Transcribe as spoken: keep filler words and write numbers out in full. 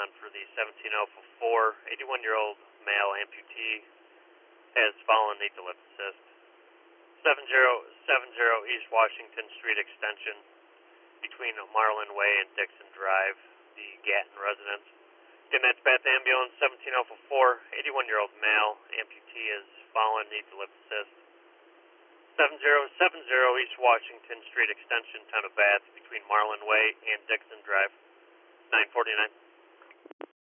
on for the seventeen Alpha four, eighty-one-year-old male amputee has fallen, need to lift assist. seven zero seven zero East Washington Street extension between Marlin Way and Dixon Drive, the Gatton residence. Dispatch Bath Ambulance, seventeen Alpha four, eighty-one-year-old male amputee has fallen, need to lift assist. seven zero seven zero East Washington Street extension, town of Bath, between Marlin Way and Dixon Drive, nine forty-nine.